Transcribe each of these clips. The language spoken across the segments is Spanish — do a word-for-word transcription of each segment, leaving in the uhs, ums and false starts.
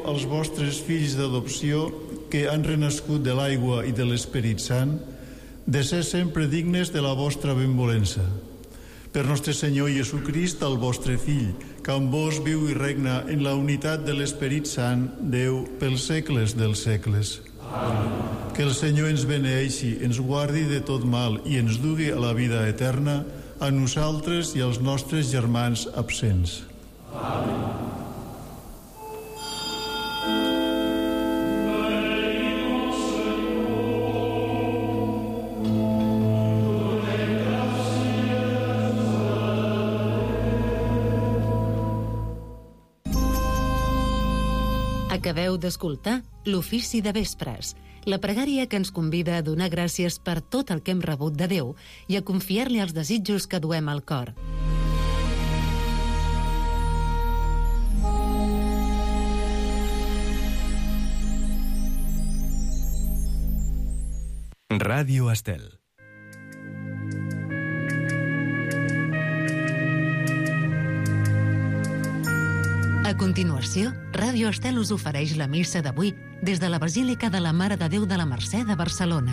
als vostres fills d'adopció que han renascut de l'aigua i de l'Esperit Sant, de ser sempre dignes de la vostra benvolença. Per nostre Senyor Jesucrist, el vostre Fill, que amb vos viu i regna en la unitat de l'Esperit Sant, Déu, pels segles dels segles. Amén. Que el Senyor ens beneeixi, ens guardi de tot mal i ens dugui a la vida eterna, a nosaltres i als nostres germans absents. Amén. Acabeu d'escoltar l'Ofici de Vespres, la pregària que ens convida a donar gràcies per tot el que hem rebut de Déu i a confiar-li els desitjos que duem al cor. Ràdio Estel. A continuació, Ràdio Estel us ofereix la missa d'avui des de la Basílica de la Mare de Déu de la Mercè de Barcelona.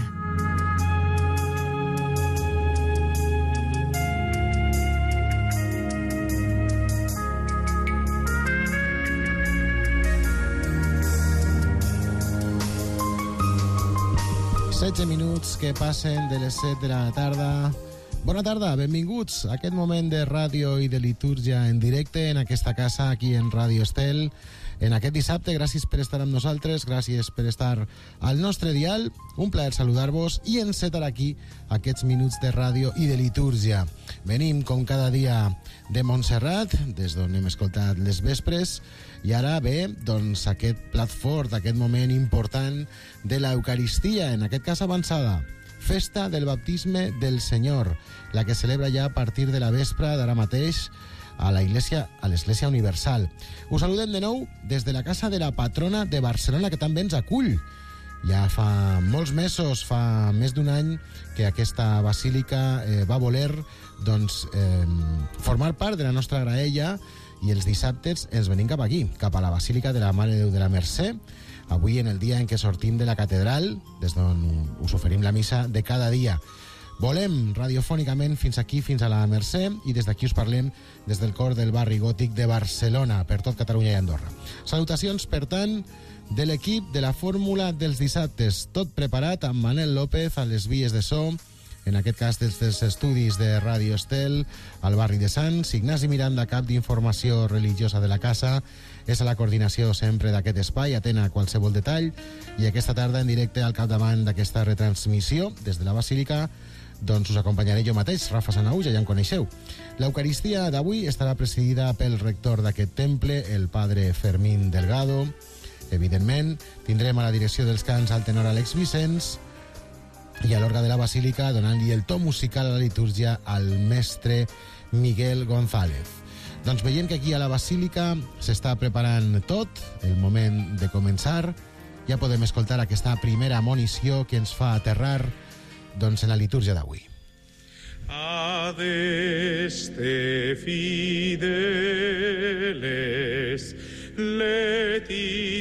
setze minuts que passen de les set de la tarda. Bona tarda, benvinguts a aquest moment de ràdio i de litúrgia en directe en aquesta casa, aquí en Ràdio Estel. En aquest dissabte, gràcies per estar amb nosaltres, gràcies per estar al nostre dial. Un plaer saludar-vos i encetar aquí aquests minuts de ràdio i de litúrgia. Venim, com cada dia, de Montserrat, des d'on hem escoltat les vespres, i ara ve doncs, aquest plat fort, aquest moment important de l'Eucaristia, en aquest cas avançada. Festa del Baptisme del Senyor, la que celebra ja a partir de la vespra d'ara mateix a la Iglesia, a l'Església Universal. Us saludem de nou des de la casa de la patrona de Barcelona, que també ens acull. Ja fa molts mesos, fa més d'un any, que aquesta basílica eh, va voler doncs, eh, formar part de la nostra graella, i els dissabtes ens venim cap aquí, cap a la Basílica de la Mare de Déu de la Mercè, avui en el dia en què sortim de la catedral, des d'on us oferim la missa de cada dia. Volem radiofònicament fins aquí, fins a la Mercè, i des d'aquí us parlem des del cor del barri gòtic de Barcelona, per tot Catalunya i Andorra. Salutacions, per tant, de l'equip de la Fórmula dels dissabtes, tot preparat amb Manel López a les vies de so, en aquest cas des dels estudis de Ràdio Estel, al barri de Sants. Ignasi Miranda, cap d'informació religiosa de la casa, és a la coordinació sempre d'aquest espai, atent a qualsevol detall, i aquesta tarda en directe al capdavant d'aquesta retransmissió des de la Basílica, doncs us acompanyaré jo mateix, Rafa Sanauja, ja em coneixeu. L'Eucaristia d'avui estarà presidida pel rector d'aquest temple, el padre Fermín Delgado. Evidentment, tindrem a la direcció dels cants al tenor Àlex Vicenç, i a l'orga de la Basílica donant-li el to musical a la litúrgia al mestre Miguel González. Doncs veient que aquí a la Basílica s'està preparant tot, el moment de començar, ja podem escoltar aquesta primera monició que ens fa aterrar doncs, en la litúrgia d'avui. Adeste fideles leti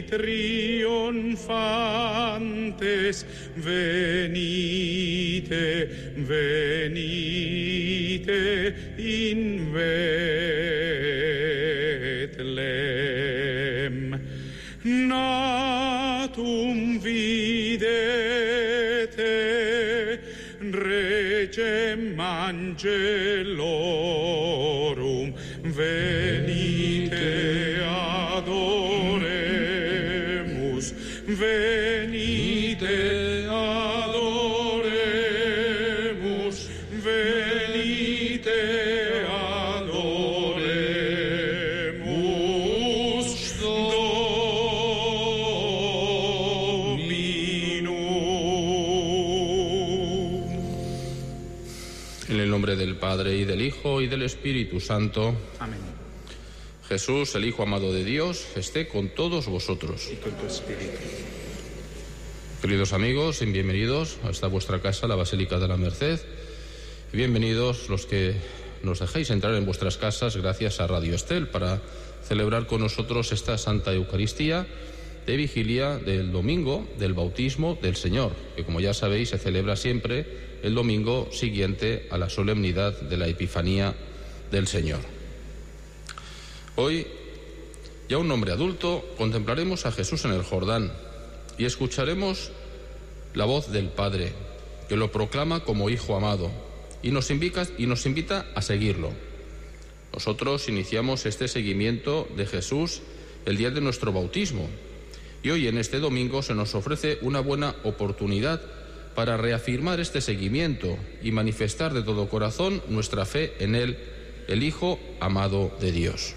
triunfantes, venite, venite in Betlem. Natum videte regem angelorum, venite adoremus, venite adoremus, venite adoremus Dominum. En el nombre del Padre, y del Hijo, y del Espíritu Santo. Amén. Jesús, el Hijo amado de Dios, esté con todos vosotros. Y con tu espíritu. Queridos amigos, bienvenidos a esta vuestra casa, la Basílica de la Merced. Y bienvenidos los que nos dejéis entrar en vuestras casas gracias a Radio Estel para celebrar con nosotros esta Santa Eucaristía de vigilia del domingo del bautismo del Señor, que como ya sabéis se celebra siempre el domingo siguiente a la solemnidad de la Epifanía del Señor. Hoy, ya un hombre adulto, contemplaremos a Jesús en el Jordán y escucharemos la voz del Padre, que lo proclama como Hijo amado y nos invita, y nos invita a seguirlo. Nosotros iniciamos este seguimiento de Jesús el día de nuestro bautismo y hoy en este domingo se nos ofrece una buena oportunidad para reafirmar este seguimiento y manifestar de todo corazón nuestra fe en Él, el Hijo amado de Dios.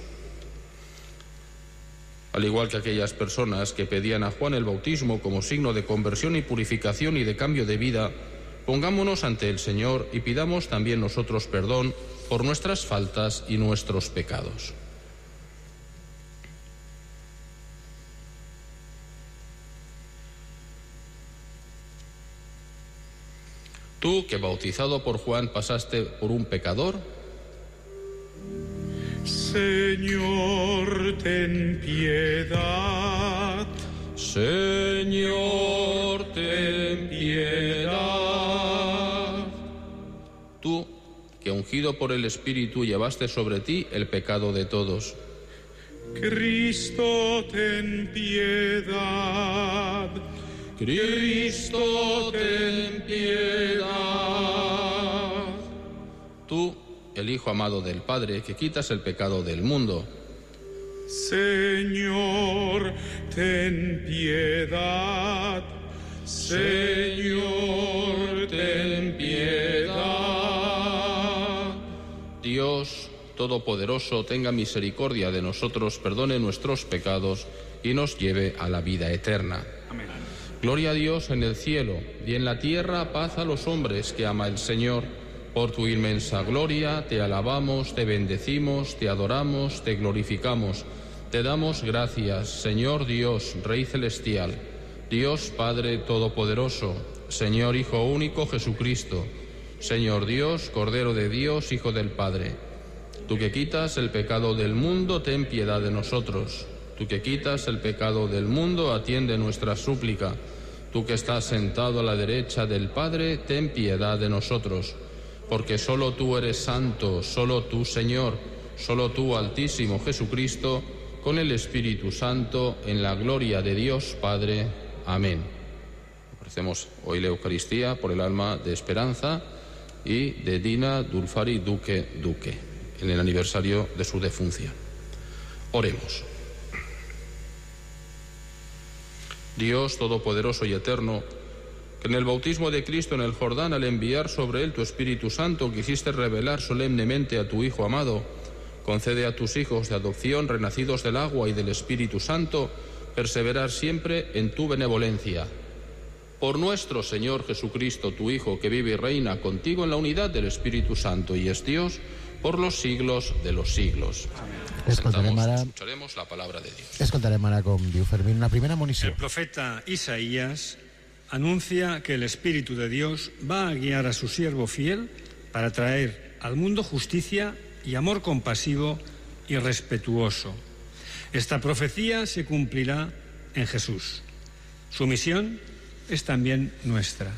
Al igual que aquellas personas que pedían a Juan el bautismo como signo de conversión y purificación y de cambio de vida, pongámonos ante el Señor y pidamos también nosotros perdón por nuestras faltas y nuestros pecados. Tú, que bautizado por Juan pasaste por un pecador, Señor, ten piedad. Señor, ten piedad. Tú, que ungido por el Espíritu llevaste sobre ti el pecado de todos. Cristo, ten piedad. Cristo, ten piedad. Tú, el Hijo amado del Padre, que quitas el pecado del mundo. Señor, ten piedad. Señor, ten piedad. Dios Todopoderoso, tenga misericordia de nosotros, perdone nuestros pecados y nos lleve a la vida eterna. Amén. Gloria a Dios en el cielo y en la tierra paz a los hombres que ama el Señor. Por tu inmensa gloria te alabamos, te bendecimos, te adoramos, te glorificamos. Te damos gracias, Señor Dios, Rey celestial, Dios Padre Todopoderoso, Señor Hijo único Jesucristo, Señor Dios, Cordero de Dios, Hijo del Padre. Tú que quitas el pecado del mundo, ten piedad de nosotros. Tú que quitas el pecado del mundo, atiende nuestra súplica. Tú que estás sentado a la derecha del Padre, ten piedad de nosotros. Porque solo tú eres santo, solo tú, Señor, solo tú, Altísimo Jesucristo, con el Espíritu Santo, en la gloria de Dios Padre. Amén. Ofrecemos hoy la Eucaristía por el alma de Esperanza y de Dina Dulfari Duque Duque, en el aniversario de su defunción. Oremos. Dios Todopoderoso y Eterno, que en el bautismo de Cristo en el Jordán, al enviar sobre él tu Espíritu Santo, quisiste revelar solemnemente a tu Hijo amado, concede a tus hijos de adopción, renacidos del agua y del Espíritu Santo, perseverar siempre en tu benevolencia. Por nuestro Señor Jesucristo, tu Hijo, que vive y reina contigo en la unidad del Espíritu Santo y es Dios, por los siglos de los siglos. Escoltarem ara, escucharemos la palabra de Dios. escoltarem ara, com diu Fermín, una primera monició. El profeta Isaías anuncia que el Espíritu de Dios va a guiar a su siervo fiel para traer al mundo justicia y amor compasivo y respetuoso. Esta profecía se cumplirá en Jesús. Su misión es también nuestra.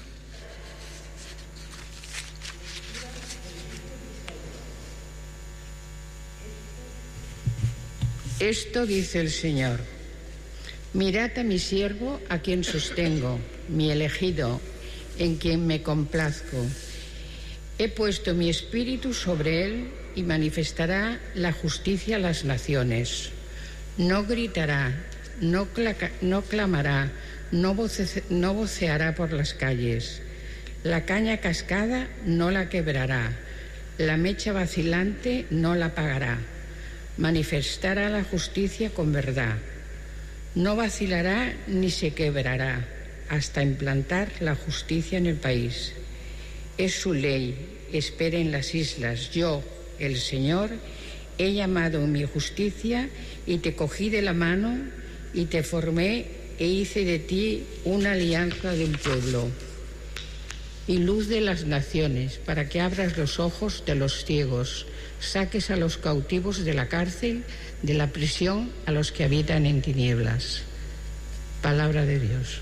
Esto dice el Señor: mirad a mi siervo, a quien sostengo, mi elegido, en quien me complazco. He puesto mi espíritu sobre él y manifestará la justicia a las naciones. No gritará, no, claca, no clamará, no, voce, no voceará por las calles. La caña cascada no la quebrará, la mecha vacilante no la apagará. Manifestará la justicia con verdad. No vacilará ni se quebrará hasta implantar la justicia en el país. Es su ley, espera en las islas. Yo, el Señor, he llamado mi justicia y te cogí de la mano y te formé e hice de ti una alianza de un pueblo y luz de las naciones, para que abras los ojos de los ciegos, saques a los cautivos de la cárcel, de la prisión a los que habitan en tinieblas. Palabra de Dios.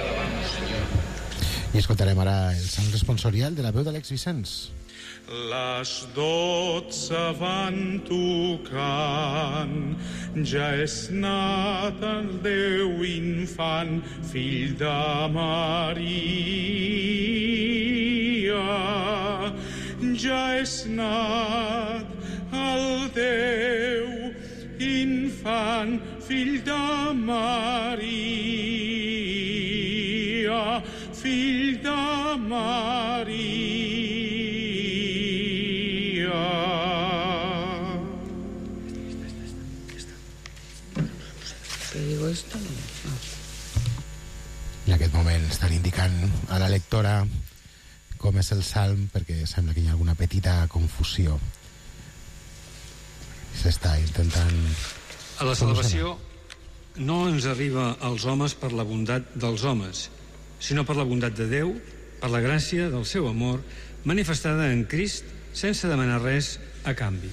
I escoltarem ara el sant responsorial de la veu d'Àlex Vicenç. Les dotze van tocant, ja és nat el Déu infant, fill de Maria. Ja és nat el Déu infant, fill de Maria, fill de Maria. Digo esto, no. En aquest moment estan indicant a la lectora com és el salm, perquè sembla que hi ha alguna petita confusió. S'està intentant... A la salvació no ens arriba als homes per la bondat dels homes, sinó per la bondat de Déu, per la gràcia del seu amor, manifestada en Crist sense demanar res a canvi.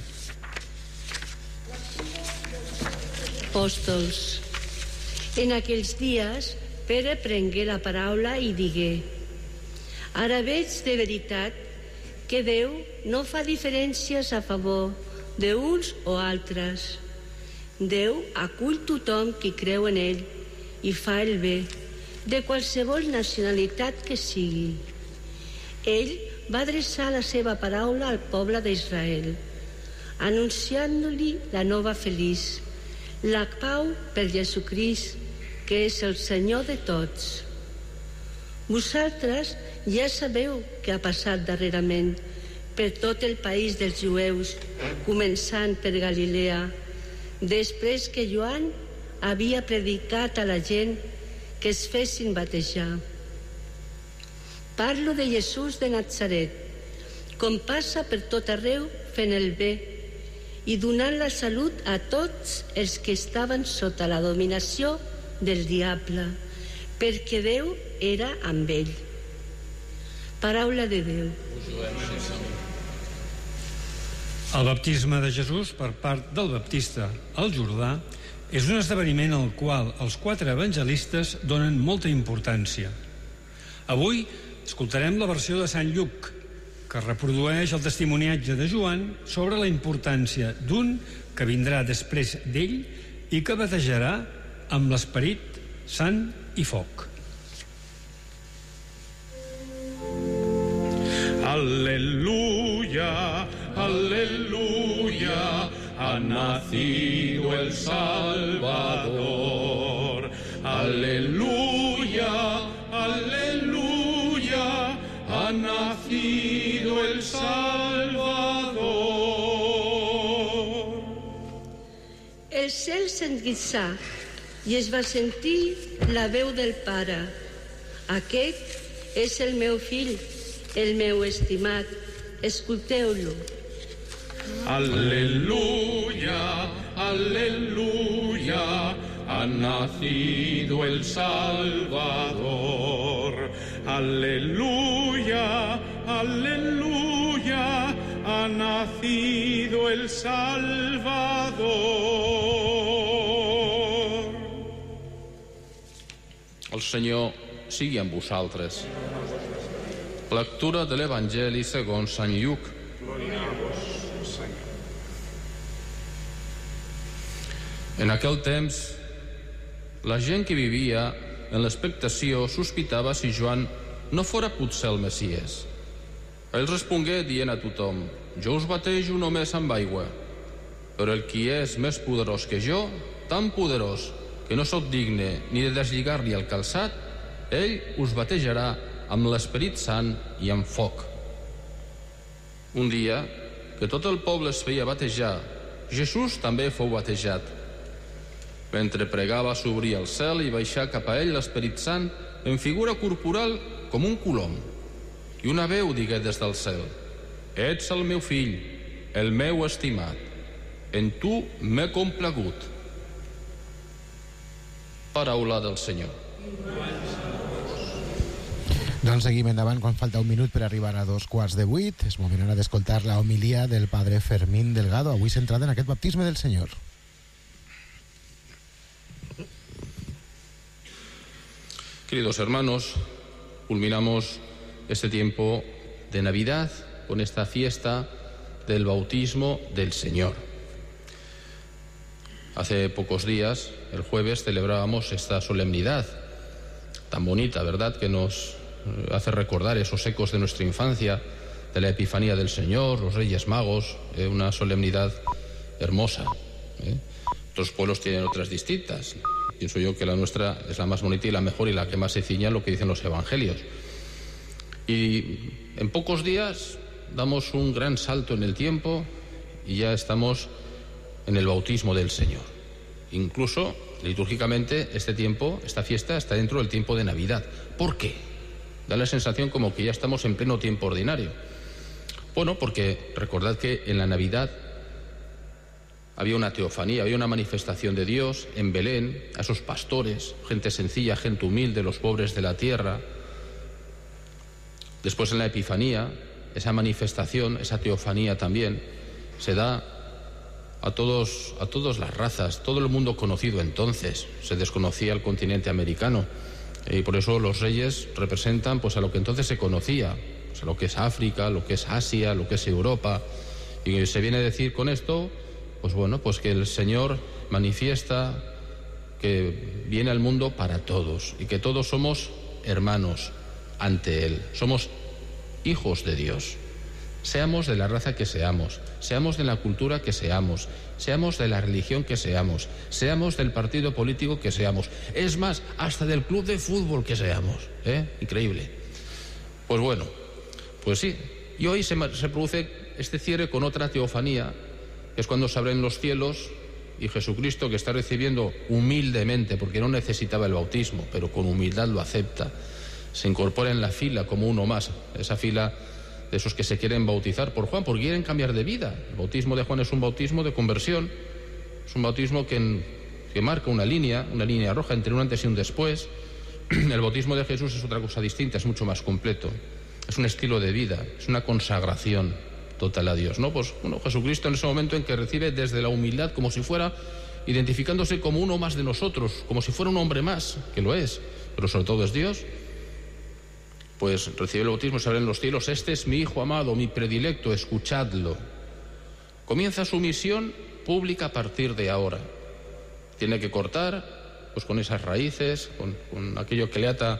Apòstols. En aquells dies, Pere prengué la paraula i digué: ara veig de veritat que Déu no fa diferències a favor d'uns o altres. Déu acull tothom qui creu en ell i fa el bé, de qualsevol nacionalitat que sigui. Ell va adreçar la seva paraula al poble d'Israel, anunciant-li la nova feliç, la pau per Jesucrist, que és el Senyor de tots. Vosaltres ja sabeu què ha passat darrerament per tot el país dels jueus, començant per Galilea, després que Joan havia predicat a la gent que es fessin batejar. Parlo de Jesús de Natzaret, com passa per tot arreu fent el bé i donant la salut a tots els que estaven sota la dominació del diable, perquè Déu era amb ell. Paraula de Déu. El baptisme de Jesús per part del Baptista al Jordà és un esdeveniment al qual els quatre evangelistes donen molta importància. Avui escoltarem la versió de Sant Lluc, que reprodueix el testimoniatge de Joan sobre la importància d'un que vindrà després d'ell i que batejarà amb l'Esperit Sant i foc. Aleluya, aleluya, ha nacido el Salvador. Aleluya, aleluya, ha nacido el Salvador. El cel s'enguissà i es va sentir la veu del Pare. Aquest és el meu fill, el meu estimat. Escolteu-lo. Aleluya, aleluya, ha nacido el Salvador. Aleluya, aleluya, ha nacido el Salvador. El Senyor sigui amb vosaltres. Lectura de l'Evangeli segons Sant Lluc. En aquell temps, la gent que vivia en l'expectació sospitava si Joan no fora potser el Messies. Ell respongué dient a tothom: jo us batejo només amb aigua, però el qui és més poderós que jo, tan poderós que no sóc digne ni de deslligar-li el calçat, ell us batejarà amb l'Esperit Sant i amb foc. Un dia, que tot el poble es feia batejar, Jesús també fou batejat. Mentre pregava, s'obria el cel i baixà cap a ell l'Esperit Sant en figura corporal com un colom. I una veu digué des del cel: ets el meu fill, el meu estimat. En tu m'he complagut. Paraula del Senyor. Doncs seguim endavant quan falta un minut per arribar a dos quarts de vuit. És moment ara d'escoltar la homilia del padre Fermín Delgado, avui centrada en aquest baptisme del Senyor. Queridos hermanos, culminamos este tiempo de Navidad con esta fiesta del bautismo del Señor. Hace pocos días, el jueves, celebrábamos esta solemnidad tan bonita, ¿verdad?, que nos hace recordar esos ecos de nuestra infancia, de la Epifanía del Señor, los Reyes Magos, eh, una solemnidad hermosa. ¿eh? Otros pueblos tienen otras distintas. Pienso yo que la nuestra es la más bonita y la mejor y la que más se ciña a lo que dicen los evangelios. Y en pocos días damos un gran salto en el tiempo y ya estamos en el bautismo del Señor. Incluso, litúrgicamente, este tiempo, esta fiesta, está dentro del tiempo de Navidad. ¿Por qué? Da la sensación como que ya estamos en pleno tiempo ordinario. Bueno, porque recordad que en la Navidad había una teofanía, había una manifestación de Dios en Belén, a esos pastores, gente sencilla, gente humilde, los pobres de la tierra. Después en la Epifanía, esa manifestación, esa teofanía también, se da a todos, a todas las razas, todo el mundo conocido entonces. Se desconocía el continente americano y por eso los reyes representan pues a lo que entonces se conocía, pues a lo que es África, lo que es Asia, lo que es Europa. Y se viene a decir con esto, pues bueno, pues que el Señor manifiesta que viene al mundo para todos y que todos somos hermanos ante Él, somos hijos de Dios. Seamos de la raza que seamos, seamos de la cultura que seamos, seamos de la religión que seamos, seamos del partido político que seamos, es más, hasta del club de fútbol que seamos. ¿eh? Increíble. Pues bueno, pues sí, y hoy se, se produce este cierre con otra teofanía, que es cuando se abren los cielos y Jesucristo, que está recibiendo humildemente, porque no necesitaba el bautismo, pero con humildad lo acepta, se incorpora en la fila como uno más, esa fila de esos que se quieren bautizar por Juan, porque quieren cambiar de vida. El bautismo de Juan es un bautismo de conversión, es un bautismo que, que marca una línea, una línea roja entre un antes y un después. El bautismo de Jesús es otra cosa distinta, es mucho más completo, es un estilo de vida, es una consagración total a Dios, ¿no? Pues bueno, Jesucristo en ese momento en que recibe desde la humildad, como si fuera identificándose como uno más de nosotros, como si fuera un hombre más, que lo es, pero sobre todo es Dios, pues recibe el bautismo, se abren los cielos, este es mi Hijo amado, mi predilecto, escuchadlo. Comienza su misión pública a partir de ahora. Tiene que cortar pues con esas raíces, con, con aquello que le ata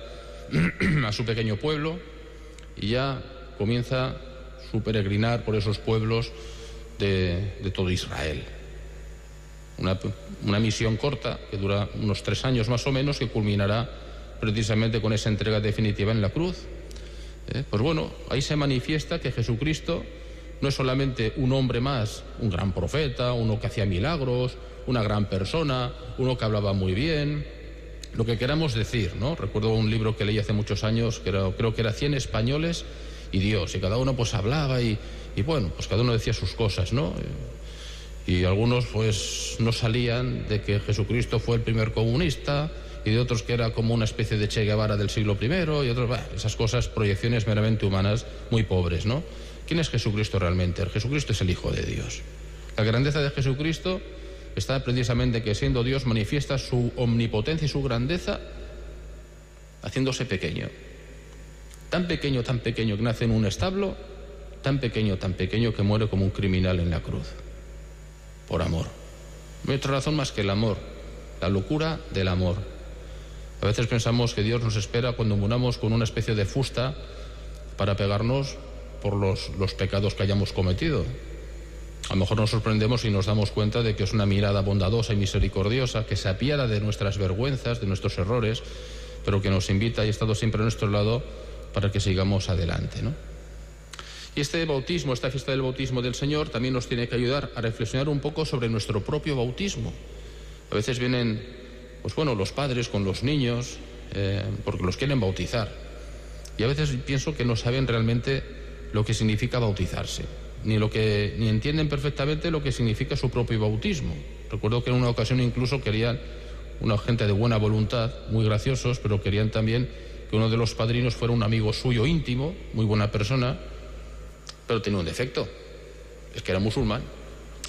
a su pequeño pueblo, y ya comienza su peregrinar por esos pueblos de, de todo Israel. Una, una misión corta que dura unos tres años más o menos, que culminará precisamente con esa entrega definitiva en la cruz. Eh, pues bueno, ahí se manifiesta que Jesucristo no es solamente un hombre más, un gran profeta, uno que hacía milagros, una gran persona, uno que hablaba muy bien, lo que queramos decir, ¿no? Recuerdo un libro que leí hace muchos años, que era, creo que era cien españoles y Dios, y cada uno pues hablaba y, y bueno, pues cada uno decía sus cosas, ¿no? Y algunos pues no salían de que Jesucristo fue el primer comunista, y de otros que era como una especie de Che Guevara del siglo primero, y otros, bah, esas cosas, proyecciones meramente humanas, muy pobres, ¿no? ¿Quién es Jesucristo realmente? El Jesucristo es el Hijo de Dios. La grandeza de Jesucristo está precisamente que siendo Dios manifiesta su omnipotencia y su grandeza haciéndose pequeño. Tan pequeño, tan pequeño que nace en un establo, tan pequeño, tan pequeño que muere como un criminal en la cruz. Por amor. No hay otra razón más que el amor, la locura del amor. A veces pensamos que Dios nos espera cuando muramos con una especie de fusta para pegarnos por los, los pecados que hayamos cometido. A lo mejor nos sorprendemos y nos damos cuenta de que es una mirada bondadosa y misericordiosa que se apiada de nuestras vergüenzas, de nuestros errores, pero que nos invita y ha estado siempre a nuestro lado para que sigamos adelante, ¿no? Y este bautismo, esta fiesta del bautismo del Señor, también nos tiene que ayudar a reflexionar un poco sobre nuestro propio bautismo. A veces vienen, pues bueno, los padres con los niños, eh, porque los quieren bautizar. Y a veces pienso que no saben realmente lo que significa bautizarse, ni lo que ni entienden perfectamente lo que significa su propio bautismo. Recuerdo que en una ocasión incluso querían, una gente de buena voluntad, muy graciosos, pero querían también que uno de los padrinos fuera un amigo suyo íntimo, muy buena persona, pero tenía un defecto, es que era musulmán.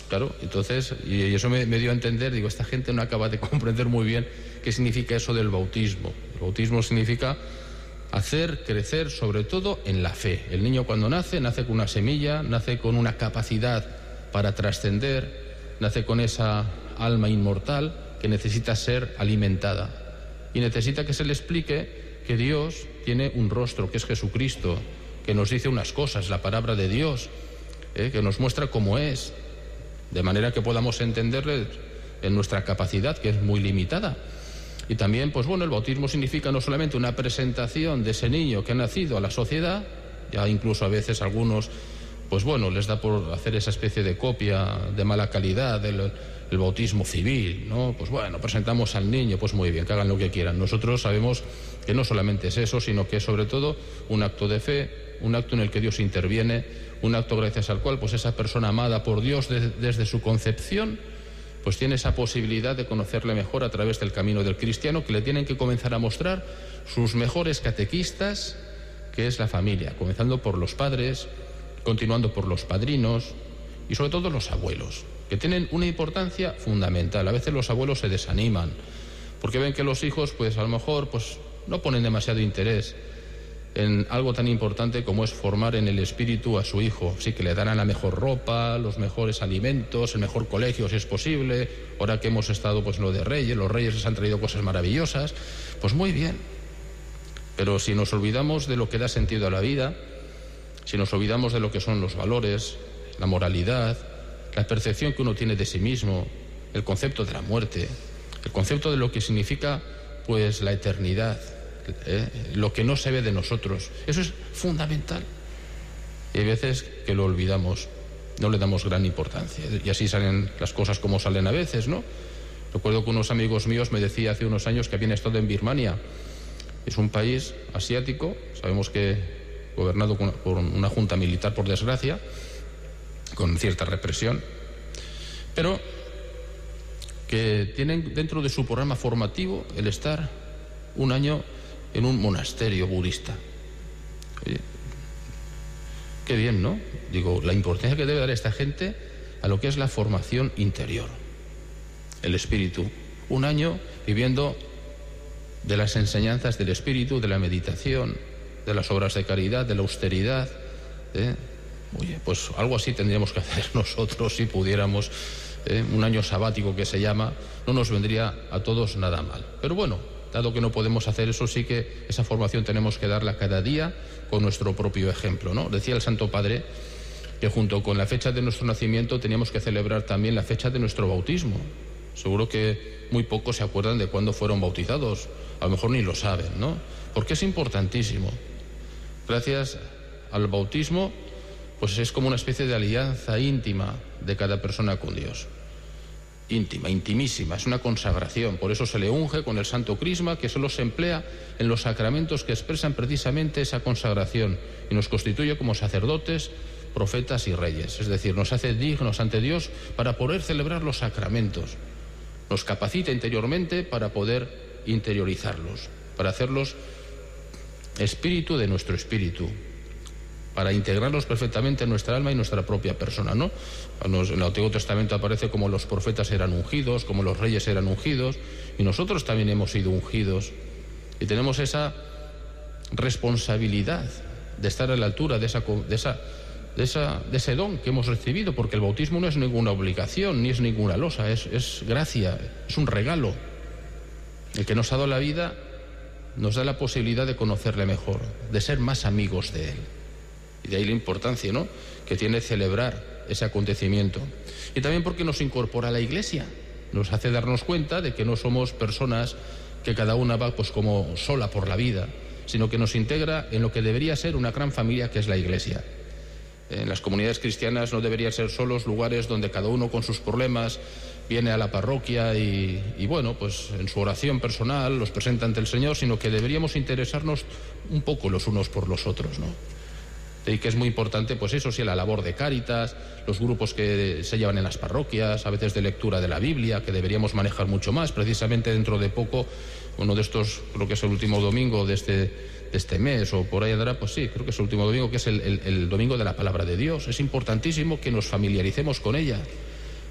Claro, entonces, y eso me, me dio a entender, digo, esta gente no acaba de comprender muy bien qué significa eso del bautismo. El bautismo significa hacer crecer sobre todo en la fe. El niño cuando nace, nace con una semilla, nace con una capacidad para trascender, nace con esa alma inmortal que necesita ser alimentada y necesita que se le explique que Dios tiene un rostro, que es Jesucristo, que nos dice unas cosas, la palabra de Dios, eh, que nos muestra cómo es, de manera que podamos entenderle en nuestra capacidad, que es muy limitada. Y también, pues bueno, el bautismo significa no solamente una presentación de ese niño que ha nacido a la sociedad, ya incluso a veces algunos, pues bueno, les da por hacer esa especie de copia de mala calidad del el bautismo civil, ¿no? Pues bueno, presentamos al niño, pues muy bien, que hagan lo que quieran. Nosotros sabemos que no solamente es eso, sino que es sobre todo un acto de fe, un acto en el que Dios interviene, un acto gracias al cual pues esa persona amada por Dios de, desde su concepción pues tiene esa posibilidad de conocerle mejor a través del camino del cristiano, que le tienen que comenzar a mostrar sus mejores catequistas, que es la familia, comenzando por los padres, continuando por los padrinos y sobre todo los abuelos, que tienen una importancia fundamental. A veces los abuelos se desaniman porque ven que los hijos pues a lo mejor pues no ponen demasiado interés en algo tan importante como es formar en el espíritu a su hijo. Sí, que le darán la mejor ropa, los mejores alimentos, el mejor colegio si es posible. Ahora que hemos estado pues en lo de Reyes, los Reyes les han traído cosas maravillosas, pues muy bien. Pero si nos olvidamos de lo que da sentido a la vida, si nos olvidamos de lo que son los valores, la moralidad, la percepción que uno tiene de sí mismo, el concepto de la muerte, el concepto de lo que significa pues la eternidad, ¿eh? Lo que no se ve de nosotros, eso es fundamental. Y hay veces que lo olvidamos, no le damos gran importancia, y así salen las cosas como salen a veces, ¿no? Recuerdo que unos amigos míos me decían hace unos años que habían estado en Birmania. Es un país asiático, sabemos que gobernado por una junta militar, por desgracia, con cierta represión, pero que tienen dentro de su programa formativo el estar un año en un monasterio budista. Oye, qué bien, ¿no? Digo, la importancia que debe dar esta gente a lo que es la formación interior, el espíritu. Un año viviendo de las enseñanzas del espíritu, de la meditación, de las obras de caridad, de la austeridad, ¿eh? Oye, pues algo así tendríamos que hacer nosotros si pudiéramos, ¿eh? Un año sabático que se llama, no nos vendría a todos nada mal. Pero bueno, dado que no podemos hacer eso, sí que esa formación tenemos que darla cada día con nuestro propio ejemplo, ¿no? Decía el Santo Padre que junto con la fecha de nuestro nacimiento teníamos que celebrar también la fecha de nuestro bautismo. Seguro que muy pocos se acuerdan de cuándo fueron bautizados, a lo mejor ni lo saben, ¿no? Porque es importantísimo. Gracias al bautismo, pues es como una especie de alianza íntima de cada persona con Dios. Íntima, intimísima, es una consagración. Por eso se le unge con el Santo Crisma, que solo se emplea en los sacramentos que expresan precisamente esa consagración y nos constituye como sacerdotes, profetas y reyes. Es decir, nos hace dignos ante Dios para poder celebrar los sacramentos. Nos capacita interiormente para poder interiorizarlos, para hacerlos espíritu de nuestro espíritu, para integrarlos perfectamente en nuestra alma y nuestra propia persona, ¿no? En el Antiguo Testamento aparece como los profetas eran ungidos, como los reyes eran ungidos, y nosotros también hemos sido ungidos. Y tenemos esa responsabilidad de estar a la altura de, esa, de, esa, de, esa, de ese don que hemos recibido, porque el bautismo no es ninguna obligación, ni es ninguna losa, es, es gracia, es un regalo. El que nos ha dado la vida nos da la posibilidad de conocerle mejor, de ser más amigos de él. Y de ahí la importancia, ¿no?, que tiene celebrar ese acontecimiento. Y también porque nos incorpora a la Iglesia, nos hace darnos cuenta de que no somos personas que cada una va pues como sola por la vida, sino que nos integra en lo que debería ser una gran familia, que es la Iglesia. En las comunidades cristianas no deberían ser solos lugares donde cada uno con sus problemas viene a la parroquia y, y bueno, pues en su oración personal los presenta ante el Señor, sino que deberíamos interesarnos un poco los unos por los otros, ¿no? Y que es muy importante, pues eso sí, la labor de Cáritas, los grupos que se llevan en las parroquias, a veces de lectura de la Biblia, que deberíamos manejar mucho más. Precisamente dentro de poco, uno de estos, creo que es el último domingo de este, de este mes, o por ahí andará, pues sí, creo que es el último domingo, que es el, el, el domingo de la Palabra de Dios. Es importantísimo que nos familiaricemos con ella,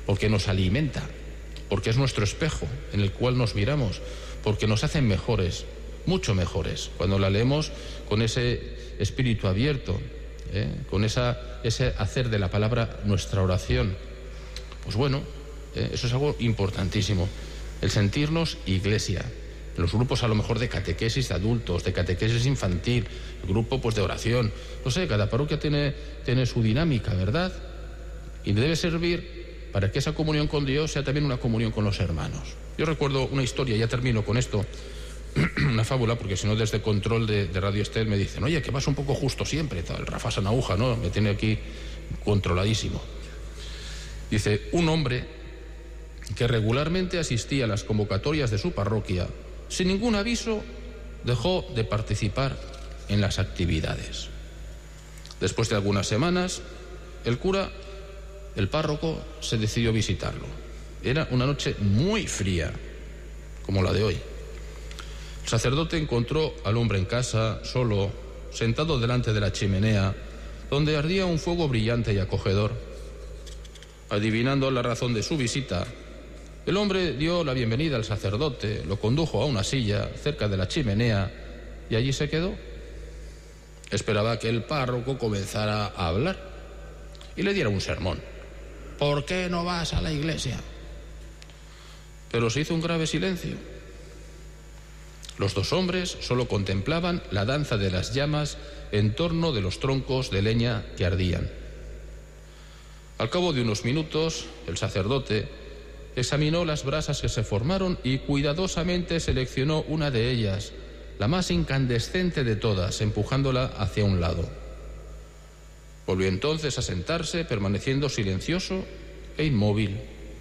porque nos alimenta, porque es nuestro espejo en el cual nos miramos, porque nos hacen mejores, mucho mejores, cuando la leemos con ese espíritu abierto, ¿eh? con esa, ese hacer de la palabra nuestra oración. Pues bueno, ¿eh? eso es algo importantísimo, el sentirnos iglesia. En los grupos a lo mejor de catequesis de adultos, de catequesis infantil, el grupo pues de oración, no sé, cada parroquia tiene, tiene su dinámica, ¿verdad? Y debe servir para que esa comunión con Dios sea también una comunión con los hermanos. Yo recuerdo una historia, ya termino con esto, una fábula, porque si no desde control de, de Radio Estel me dicen, oye, que vas un poco justo siempre, tal, el Rafa Sanauja, ¿no? Me tiene aquí controladísimo. Dice, un hombre que regularmente asistía a las convocatorias de su parroquia, sin ningún aviso, dejó de participar en las actividades. Después de algunas semanas, el cura, el párroco, se decidió visitarlo. Era una noche muy fría, como la de hoy. El sacerdote encontró al hombre en casa, solo, sentado delante de la chimenea, donde ardía un fuego brillante y acogedor. Adivinando la razón de su visita, el hombre dio la bienvenida al sacerdote, lo condujo a una silla cerca de la chimenea y allí se quedó. Esperaba que el párroco comenzara a hablar y le diera un sermón. ¿Por qué no vas a la iglesia? Pero se hizo un grave silencio. Los dos hombres solo contemplaban la danza de las llamas en torno de los troncos de leña que ardían. Al cabo de unos minutos, el sacerdote examinó las brasas que se formaron y cuidadosamente seleccionó una de ellas, la más incandescente de todas, empujándola hacia un lado. Volvió entonces a sentarse, permaneciendo silencioso e inmóvil.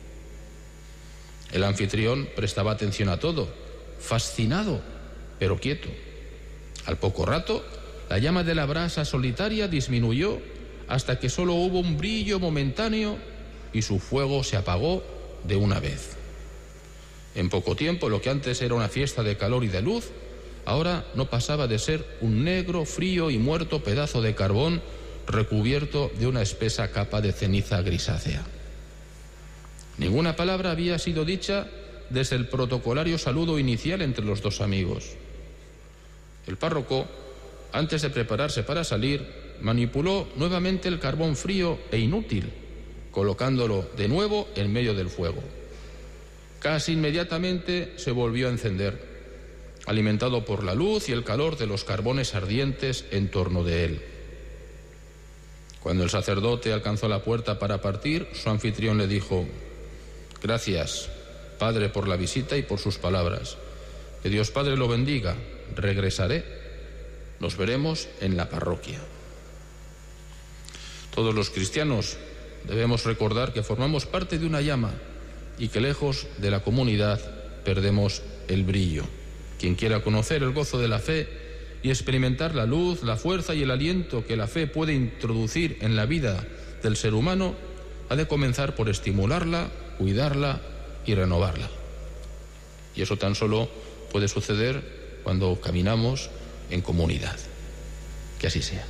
El anfitrión prestaba atención a todo, fascinado, pero quieto. Al poco rato, la llama de la brasa solitaria disminuyó hasta que solo hubo un brillo momentáneo y su fuego se apagó de una vez. En poco tiempo, lo que antes era una fiesta de calor y de luz, ahora no pasaba de ser un negro, frío y muerto pedazo de carbón recubierto de una espesa capa de ceniza grisácea. Ninguna palabra había sido dicha desde el protocolario saludo inicial entre los dos amigos. El párroco, antes de prepararse para salir, manipuló nuevamente el carbón frío e inútil, colocándolo de nuevo en medio del fuego. Casi inmediatamente se volvió a encender, alimentado por la luz y el calor de los carbones ardientes en torno de él. Cuando el sacerdote alcanzó la puerta para partir, su anfitrión le dijo: «Gracias, Padre, por la visita y por sus palabras. Que Dios Padre lo bendiga. Regresaré. Nos veremos en la parroquia». Todos los cristianos debemos recordar que formamos parte de una llama y que lejos de la comunidad perdemos el brillo. Quien quiera conocer el gozo de la fe y experimentar la luz, la fuerza y el aliento que la fe puede introducir en la vida del ser humano, ha de comenzar por estimularla, cuidarla y renovarla. Y eso tan solo puede suceder cuando caminamos en comunidad. Que así sea.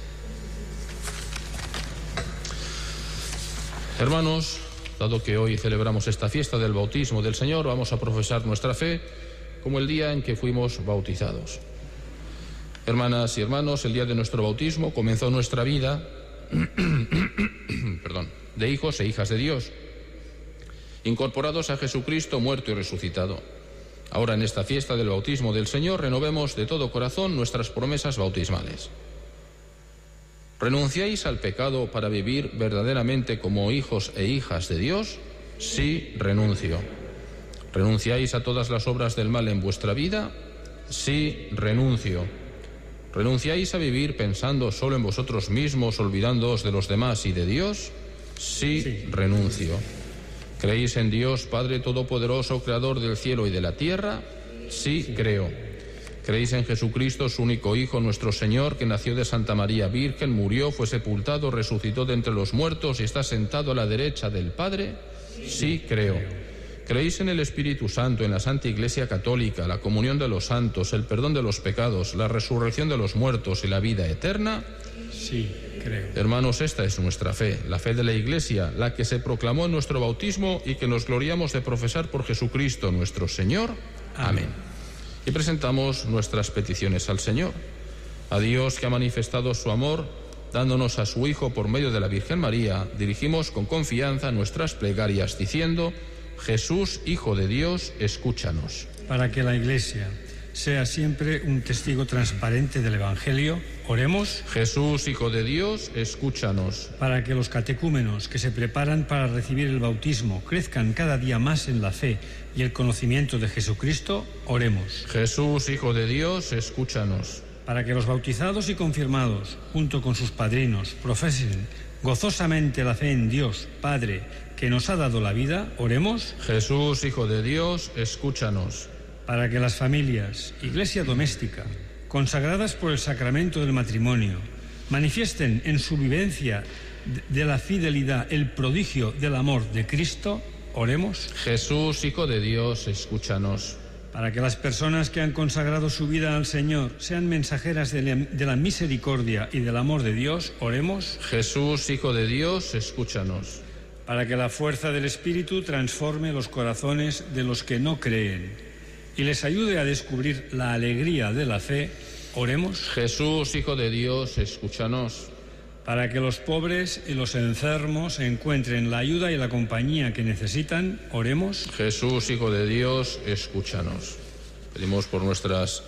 Hermanos, dado que hoy celebramos esta fiesta del bautismo del Señor, vamos a profesar nuestra fe como el día en que fuimos bautizados. Hermanas y hermanos, el día de nuestro bautismo comenzó nuestra vida perdón, de hijos e hijas de Dios, incorporados a Jesucristo muerto y resucitado. Ahora, en esta fiesta del bautismo del Señor, renovemos de todo corazón nuestras promesas bautismales. ¿Renunciáis al pecado para vivir verdaderamente como hijos e hijas de Dios? Sí, renuncio. ¿Renunciáis a todas las obras del mal en vuestra vida? Sí, renuncio. ¿Renunciáis a vivir pensando solo en vosotros mismos, olvidándoos de los demás y de Dios? Sí, sí, renuncio. ¿Creéis en Dios, Padre Todopoderoso, Creador del cielo y de la tierra? Sí, creo. ¿Creéis en Jesucristo, su único Hijo, nuestro Señor, que nació de Santa María Virgen, murió, fue sepultado, resucitó de entre los muertos y está sentado a la derecha del Padre? Sí, creo. ¿Creéis en el Espíritu Santo, en la Santa Iglesia Católica, la comunión de los santos, el perdón de los pecados, la resurrección de los muertos y la vida eterna? Sí. creo. Hermanos, esta es nuestra fe, la fe de la Iglesia, la que se proclamó en nuestro bautismo y que nos gloriamos de profesar por Jesucristo nuestro Señor. Amén. Y presentamos nuestras peticiones al Señor. A Dios, que ha manifestado su amor, dándonos a su Hijo por medio de la Virgen María, dirigimos con confianza nuestras plegarias diciendo: Jesús, Hijo de Dios, escúchanos. Para que la Iglesia sea siempre un testigo transparente del Evangelio, oremos. Jesús, Hijo de Dios, escúchanos. Para que los catecúmenos que se preparan para recibir el bautismo crezcan cada día más en la fe y el conocimiento de Jesucristo, oremos. Jesús, Hijo de Dios, escúchanos. Para que los bautizados y confirmados, junto con sus padrinos, profesen gozosamente la fe en Dios, Padre, que nos ha dado la vida, oremos. Jesús, Hijo de Dios, escúchanos. Para que las familias, iglesia doméstica, consagradas por el sacramento del matrimonio, manifiesten en su vivencia de la fidelidad el prodigio del amor de Cristo, oremos. Jesús, Hijo de Dios, escúchanos. Para que las personas que han consagrado su vida al Señor sean mensajeras de la, de la misericordia y del amor de Dios, oremos. Jesús, Hijo de Dios, escúchanos. Para que la fuerza del Espíritu transforme los corazones de los que no creen y les ayude a descubrir la alegría de la fe, oremos. Jesús, Hijo de Dios, escúchanos. Para que los pobres y los enfermos encuentren la ayuda y la compañía que necesitan, oremos. Jesús, Hijo de Dios, escúchanos. Pedimos por nuestras,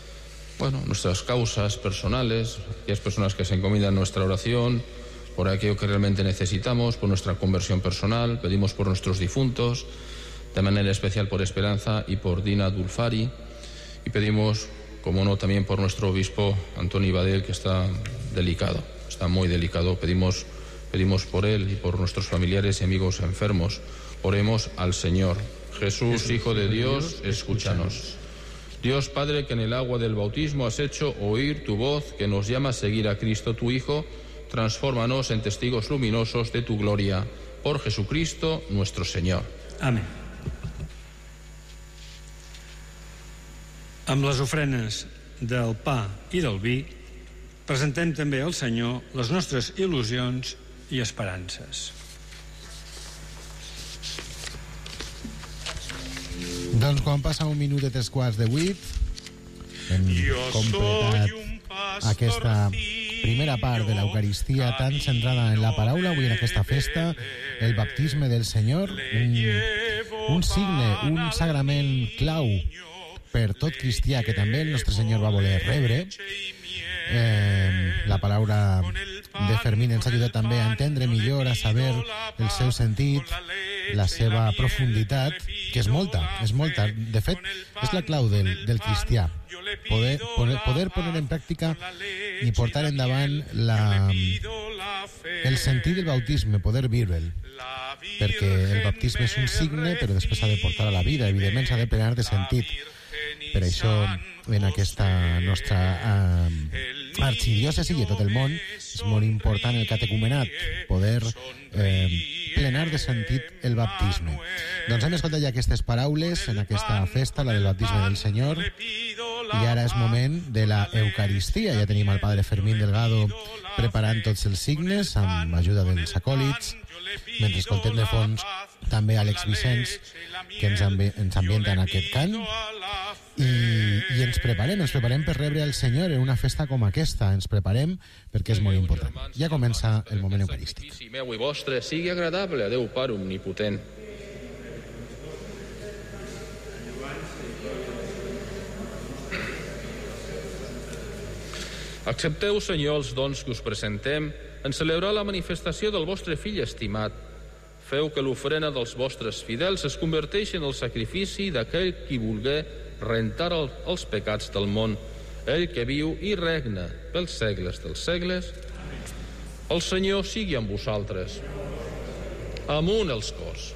bueno, nuestras causas personales, aquellas personas que se encomiendan nuestra oración, por aquello que realmente necesitamos, por nuestra conversión personal. Pedimos por nuestros difuntos, de manera especial por Esperanza y por Dina Dulfari. Y pedimos, como no, también por nuestro obispo Antonio Badel, que está delicado. Está muy delicado. Pedimos, pedimos por él y por nuestros familiares y amigos enfermos. Oremos al Señor. Jesús, Jesús Hijo de Dios, Dios, escúchanos. Dios Padre, que en el agua del bautismo has hecho oír tu voz, que nos llama a seguir a Cristo tu Hijo, transfórmanos en testigos luminosos de tu gloria. Por Jesucristo nuestro Señor. Amén. Amb les ofrenes del pa i del vi, presentem també al Senyor les nostres il·lusions i esperances. Doncs quan passa un minut de tres quarts de vuit, hem completat aquesta primera part de l'Eucaristia tan centrada en la paraula. Avui en aquesta festa, el baptisme del Senyor, un, un signe, un sagrament clau per tot cristià que també el nostre Senyor va voler rebre. Eh, la paraula de Fermín ens ajuda també a entendre millor, a saber el seu sentit, la seva profunditat, que és molta, és molta. De fet, és la clau del, del cristià. Poder, poder, poder poner en pràctica i portar endavant la, el sentit del bautisme, poder viure'l. Perquè el baptisme és un signe, però després s'ha de portar a la vida, evidentment s'ha de plenar de sentit. Per això, en aquesta nostra eh, arxidiòcesi i a tot el món, és molt important el catecumenat, poder eh, plenar de sentit el baptisme. Doncs hem escoltat ja aquestes paraules en aquesta festa, la del baptisme del Senyor, i ara és moment de la Eucaristia. Ja tenim el padre Fermín Delgado preparant tots els signes amb ajuda dels acòlits, mentre escoltem de fons també Àlex Vicenç, que ens, ambi ens ambienta en aquest cant. I, i ens preparem, ens preparem per rebre el Senyor en una festa com aquesta. Ens preparem perquè és molt important. Ja comença el moment eucarístic. El meu i vostre sigui agradable a Déu Pare Omnipotent. Accepteu, Senyor, els dons que us presentem en celebrar la manifestació del vostre fill estimat. Feu que l'ofrena dels vostres fidels es converteixi en el sacrifici d'aquell qui vulgué rentar el, els pecats del món, ell que viu i regna pels segles dels segles. El Senyor sigui amb vosaltres. Amunt els cors.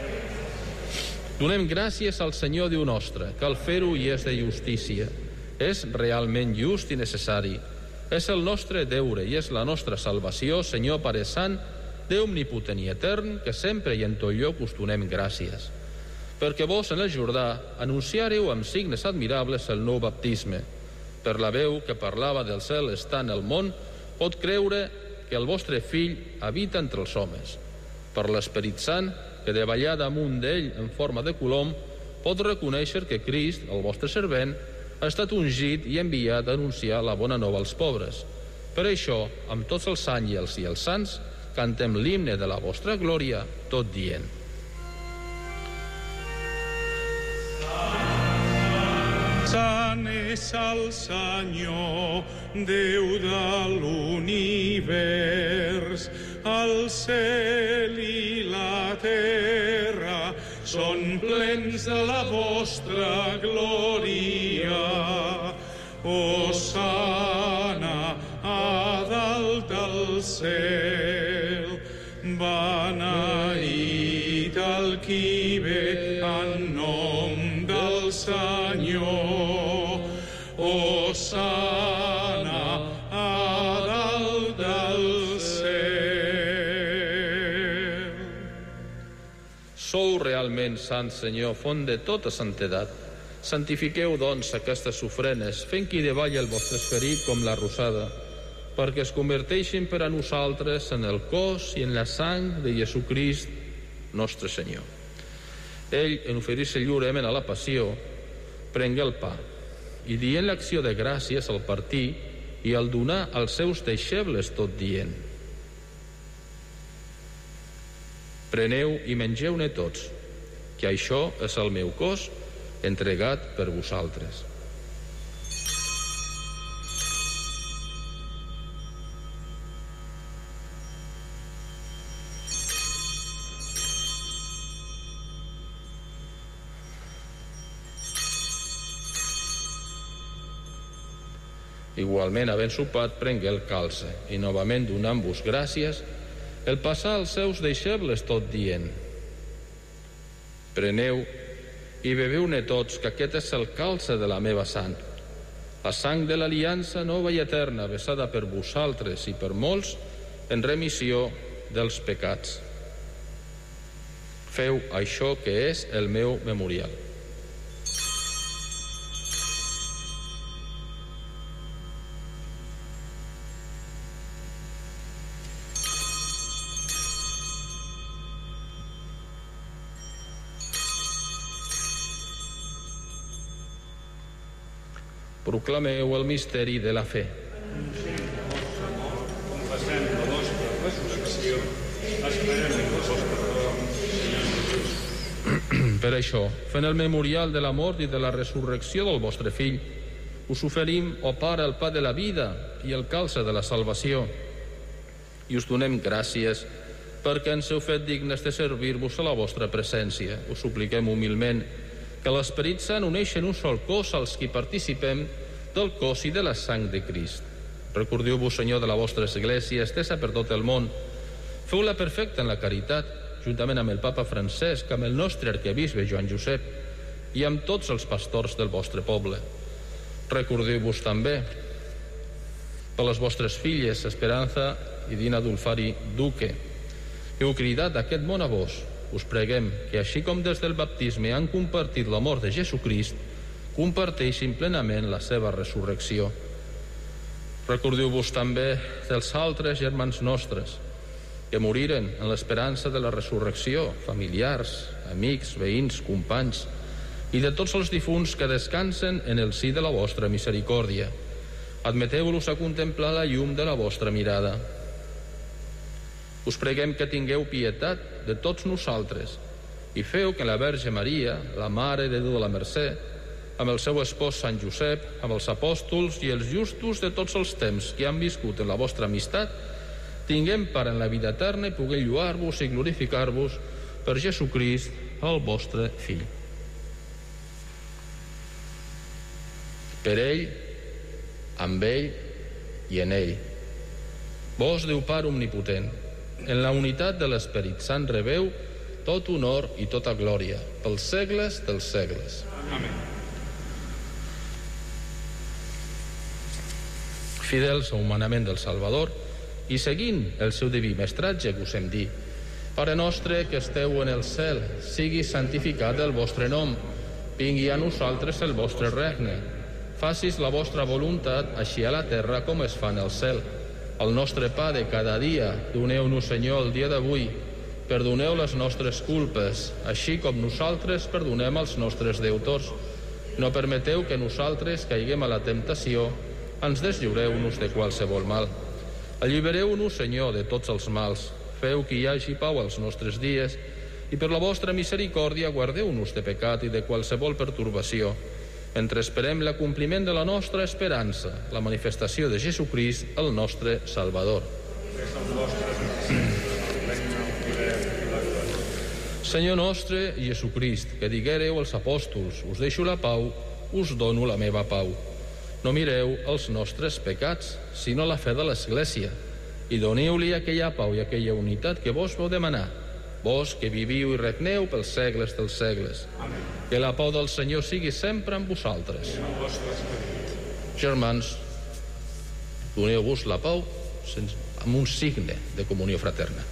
Donem gràcies al Senyor Déu nostre, que al fer-ho hi és de justícia. És realment just i necessari. És el nostre deure i és la nostra salvació, Senyor Pare Sant, Déu omnipotent i etern, que sempre i en tot lloc us donem gràcies. Perquè vos en el Jordà anunciareu amb signes admirables el nou baptisme. Per la veu que parlava del cel estant el món, pot creure que el vostre fill habita entre els homes. Per l'Esperit Sant, que de ballar damunt d'ell en forma de colom, pot reconèixer que Crist, el vostre servent, ha estat ungit i enviat a anunciar la bona nova als pobres. Per això, amb tots els àngels i els sants, cantem l'himne de la vostra glòria, tot dient: Sant és el Senyor, Déu de l'univers, el cel i la terra són plens de la vostra glòria. Hosana a dalt del cel, beneït el qui ve en nom del Senyor. Hosana a dalt del cel. Sou realment sant, Senyor, font de tota santedat. Santifiqueu, doncs, aquestes ofrenes, fent que hi davalli el vostre esperit com la rosada, perquè es converteixin per a nosaltres en el cos i en la sang de Jesucrist, nostre Senyor. Ell, en oferir-se lliurement a la passió, prengué el pa i, dient l'acció de gràcies al partir, i al donar als seus deixebles, tot dient: preneu i mengeu-ne tots, que això és el meu cos, entregat per vosaltres. Igualment, havent sopat, prengué el calze, i novament donant-vos gràcies, el passà als seus deixebles, tot dient: preneu i beveu-ne tots, que aquest és el calze de la meva sang, la sang de l'aliança nova i eterna, vessada per vosaltres i per molts en remissió dels pecats. Feu això, que és el meu memorial. Proclameu el misteri de la fe. Confessem la vostra resurrecció, esperem el vostre retorn. Per això, fent el memorial de la mort i de la resurrecció del vostre fill, us oferim, ó Pare, el pa de la vida i el calze de la salvació, i us donem gràcies perquè ens heu fet dignes de servir-vos a la vostra presència. Us supliquem humilment que l'Esperit Sant uneixi en un sol cos als qui participem del cos i de la sang de Crist. Recordeu-vos, Senyor, de la vostra Església estesa per tot el món. Feu-la perfecta en la caritat, juntament amb el Papa Francesc, amb el nostre arquebisbe Joan Josep i amb tots els pastors del vostre poble. Recordeu-vos també per les vostres filles Esperanza i Dina Dulfari Duque. Heu cridat aquest món a vos. Us preguem que, així com des del baptisme han compartit la mort de Jesucrist, comparteixin plenament la seva resurrecció. Recordeu-vos també dels altres germans nostres que moriren en l'esperança de la resurrecció, familiars, amics, veïns, companys, i de tots els difunts que descansen en el si de la vostra misericòrdia. Admeteu-los a contemplar la llum de la vostra mirada. Us preguem que tingueu pietat de tots nosaltres i feu que la Verge Maria, la Mare de Déu de la Mercè, amb el seu espòs Sant Josep, amb els apòstols i els justos de tots els temps que han viscut en la vostra amistat, tinguem part en la vida eterna i puguem lluar-vos i glorificar-vos per Jesucrist, el vostre Fill. Per ell, amb ell i en ell. Vos, Déu Pare omnipotent, en la unitat de l'Esperit Sant rebeu tot honor i tota glòria pels segles dels segles. Amén. Fidels al manament del Salvador i seguint el seu diví mestratge que us hem dit: Pare nostre que esteu en el cel, sigui santificat el vostre nom, vingui a nosaltres el vostre regne, facis la vostra voluntat així a la terra com es fa en el cel. El nostre pa de cada dia, doneu-nos, Senyor, el dia d'avui. Perdoneu les nostres culpes, així com nosaltres perdonem als nostres deutors. No permeteu que nosaltres caiguem a la temptació, ens deslliureu-nos de qualsevol mal. Allibereu-nos, Senyor, de tots els mals. Feu que hi hagi pau als nostres dies i per la vostra misericòrdia guardeu-nos de pecat i de qualsevol pertorbació, mentre esperem l'acompliment de la nostra esperança, la manifestació de Jesucrist, el nostre Salvador. Senyor nostre Jesucrist, que diguéreu als apòstols, us deixo la pau, us dono la meva pau. No mireu els nostres pecats, sinó la fe de l'Església, i doneu-li aquella pau i aquella unitat que vos vau demanar, vos que viviu i regneu pels segles dels segles. Amén. Que la pau del Senyor sigui sempre amb vosaltres. Germans, doneu-vos la pau amb un signe de comunió fraterna.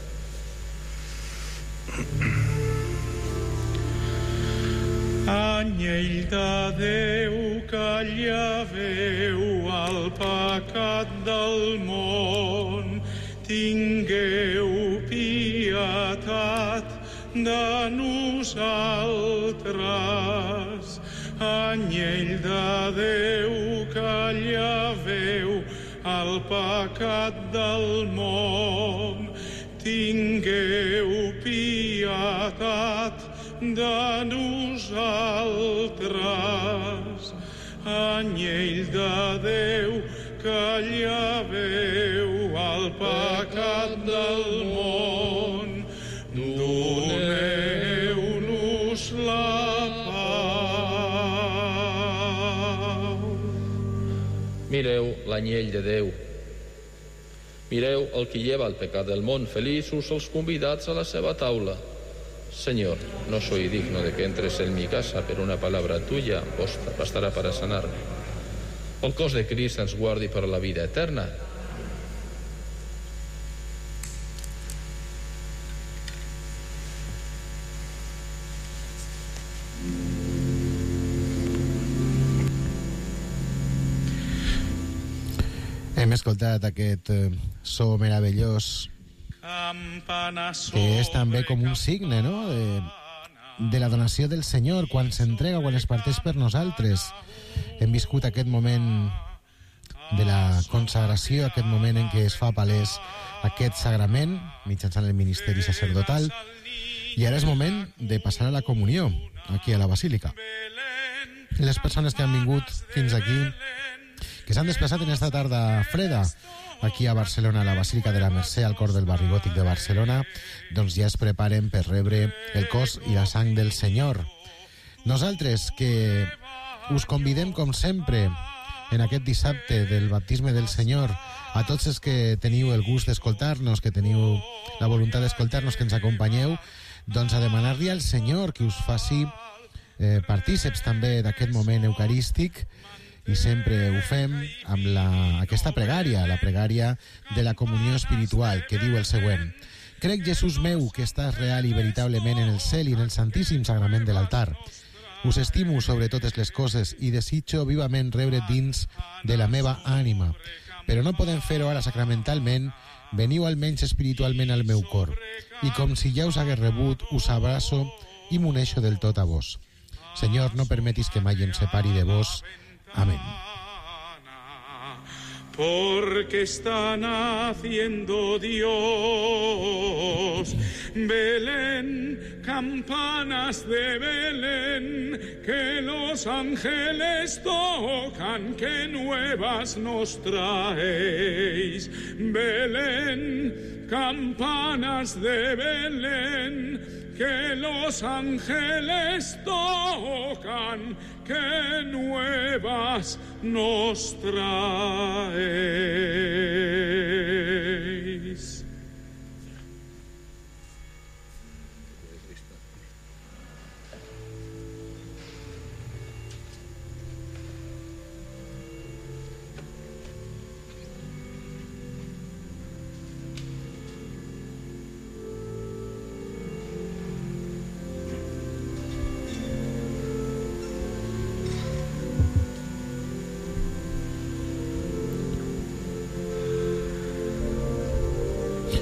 Anyell de Déu que llaveu el pecat del món, tingueu pietat de nosaltres. Anyell de Déu que llaveu el pecat del món, tingueu pietat de nosaltres. Anyell de Déu que llaveu el pecat del món, doneu-nos la pau. Mireu l'anyell de Déu. Mireu el que lleva el pecat del món. Feliços els convidats a la seva taula. Señor, no soy digno de que entres en mi casa, pero una palabra tuya bastará para sanarme. El cos de Crist ens guardi per la vida eterna. Hem escoltat aquest so meravellós que és també com un signe, no?, de, de la donació del Senyor quan s'entrega, quan es parteix per nosaltres. Hem viscut aquest moment de la consagració, aquest moment en què es fa palès aquest sagrament mitjançant el ministeri sacerdotal, i ara és moment de passar a la comunió aquí a la Basílica. Les persones que han vingut fins aquí, que s'han desplaçat en esta tarda freda aquí a Barcelona, a la Basílica de la Mercè, al cor del barri gòtic de Barcelona, doncs ja es preparen per rebre el cos i la sang del Senyor. Nosaltres, que us convidem, com sempre, en aquest dissabte del baptisme del Senyor, a tots els que teniu el gust d'escoltar-nos, que teniu la voluntat d'escoltar-nos, que ens acompanyeu, doncs a demanar-li al Senyor que us faci eh, partíceps també d'aquest moment eucarístic, i sempre ho fem amb la, aquesta pregària, la pregària de la comunió espiritual, que diu el següent: crec, Jesús meu, que estàs real i veritablement en el cel i en el santíssim sagrament de l'altar. Us estimo sobre totes les coses i desitjo vivament rebre dins de la meva ànima. Però no podem fer-ho ara sacramentalment, veniu almenys espiritualment al meu cor. I com si ja us hagués rebut, us abraço i m'uneixo del tot a vos. Senyor, no permetis que mai em separi de vos. Amén. Porque está naciendo Dios. Belén, campanas de Belén, que los ángeles tocan, que nuevas nos traéis. Belén, campanas de Belén, que los ángeles tocan, que nuevas nos traéis.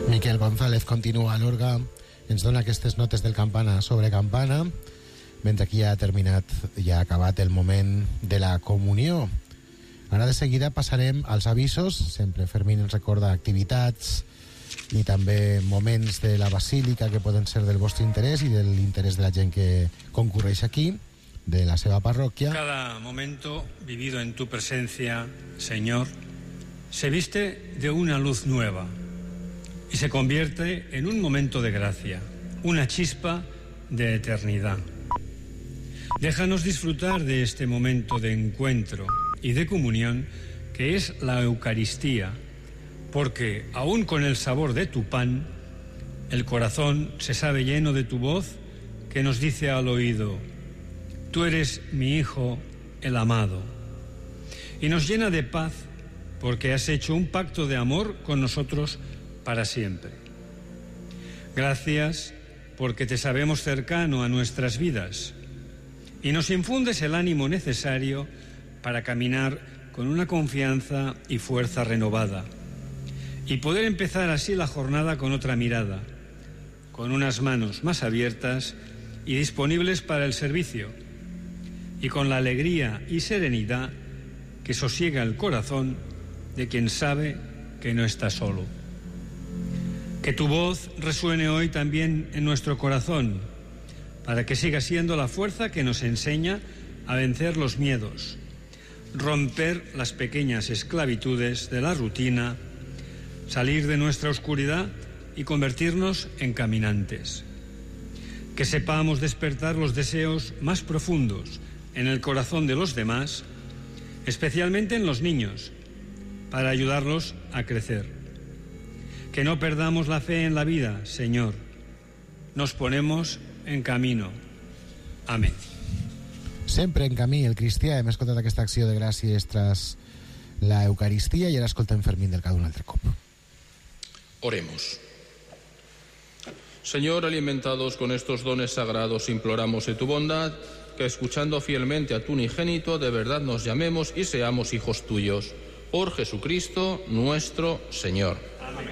Miquel González continua a l'orga, ens dona aquestes notes del campana sobre campana, mentre aquí ja ha terminat, ja ha acabat el moment de la comunió. Ara de seguida passarem als avisos. Sempre Fermín ens recorda activitats i també moments de la basílica que poden ser del vostre interès i de l'interès de la gent que concurreix aquí, de la seva parròquia. Cada momento vivido en tu presencia, Señor, se viste de una luz nueva y se convierte en un momento de gracia, una chispa de eternidad. Déjanos disfrutar de este momento de encuentro y de comunión que es la Eucaristía, porque aún con el sabor de tu pan, el corazón se sabe lleno de tu voz que nos dice al oído: tú eres mi Hijo, el amado. Y nos llena de paz porque has hecho un pacto de amor con nosotros para siempre. Gracias porque te sabemos cercano a nuestras vidas y nos infundes el ánimo necesario para caminar con una confianza y fuerza renovada y poder empezar así la jornada con otra mirada, con unas manos más abiertas y disponibles para el servicio, y con la alegría y serenidad que sosiega el corazón de quien sabe que no está solo. Que tu voz resuene hoy también en nuestro corazón, para que siga siendo la fuerza que nos enseña a vencer los miedos, romper las pequeñas esclavitudes de la rutina, salir de nuestra oscuridad y convertirnos en caminantes. Que sepamos despertar los deseos más profundos en el corazón de los demás, especialmente en los niños, para ayudarlos a crecer. Que no perdamos la fe en la vida, Señor. Nos ponemos en camino. Amén. Sempre en camí, el cristià. Hem escoltat aquesta acció de gràcies tras la Eucaristia i ara escoltem Fermín del Cadó un altre cop. Oremos. Señor, alimentados con estos dones sagrados, imploramos de tu bondad, que escuchando fielmente a tu unigénito, de verdad nos llamemos y seamos hijos tuyos. Por Jesucristo nuestro Señor. Amén.